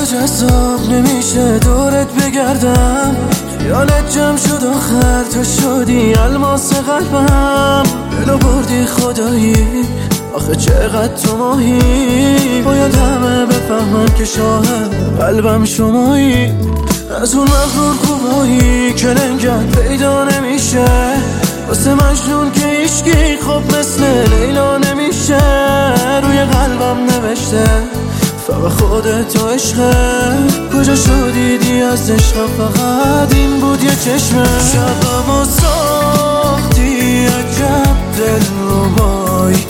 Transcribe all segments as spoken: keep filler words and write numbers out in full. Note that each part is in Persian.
جذاب نمیشه دورت بگردم، خیالت جمع شد آخر تو شدی الماس قلبم. دلو بردی خدایی آخه چقدر تو ماهی، باید همه بفهمن که شاهد قلبم شمایی. از اون مغرور خوبایی که لنگت پیدا نمیشه، واسه مجنون که عشقی خب مثل لیلا نمیشه. روی قلبم نوشته فقط خودت و عشقه، کجا شدی دی از عشق؟ فقط این بود یه چشمه. شبمو ساختی عجب دلربایی،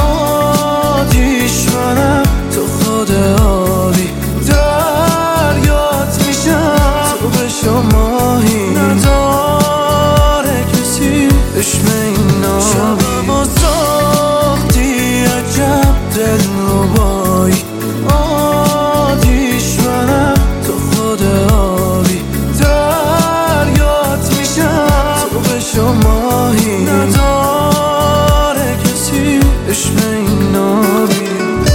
آتیش منم تو خود آبی، دریات میشم تو بشو ماهی، نداره کسی عشق این نابی. شبمو ساختی عجب دلربایی، آتیش منم تو خود آبی، دریات میشم تو بشو ماهی، نداره کسی عشق این نابی.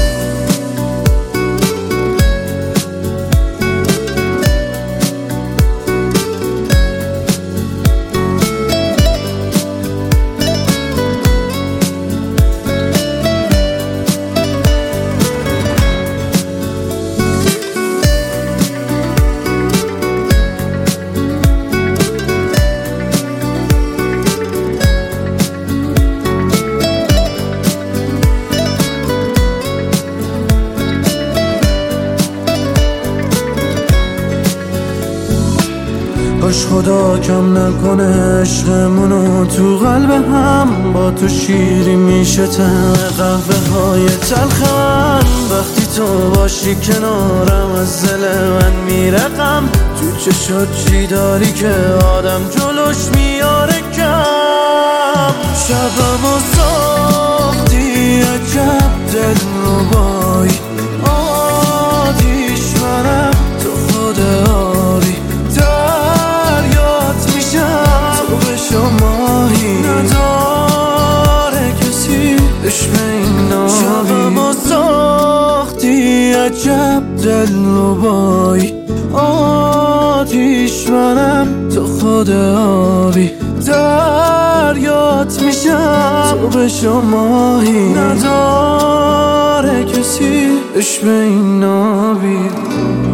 کاش خدا کم نکنه عشقمونو تو قلب هم، با تو شیری میشه طعم قهوه های تلخ من. وقتی تو باشی کنارم از دل من میره غم، تو چشات چی داری که آدم جلوش میاره کم. شبمو ساختی عجب دلربایی، آتیش منم تو خود آبی، ماهی، نداره کسی عشق این نابی. شبمو ساختی عجب دلربایی، آتیش منم تو خود آبی، دریات میشم تو بشو ماهی، نداره کسی عشق این نابی.